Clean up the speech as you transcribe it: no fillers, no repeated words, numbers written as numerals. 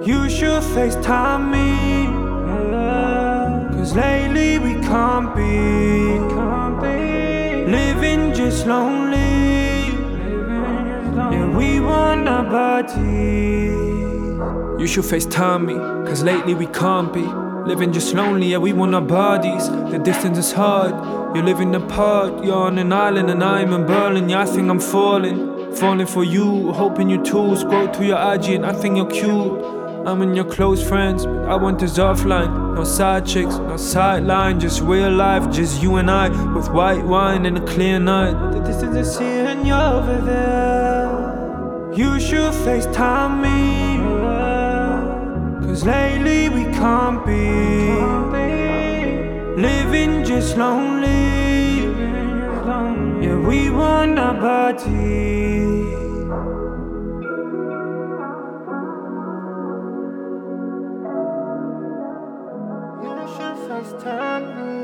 You should FaceTime me, cause lately we can't be living just lonely. Yeah, we want our bodies. You should FaceTime me, cause lately we can't be living just lonely. Yeah, we want our bodies. The distance is hard, you're living apart. You're on an island and I'm in Berlin. Yeah, I think I'm falling for you, hoping you too. Scroll through your IG and I think you're cute. I'm in your close friends, but I want this offline. No side chicks, no sideline, just real life, just you and I, with white wine and a clear night. The distance is here and you're over there. You should FaceTime me, cause lately we can't be living just lonely. Yeah, we want our bodies. You should FaceTime me.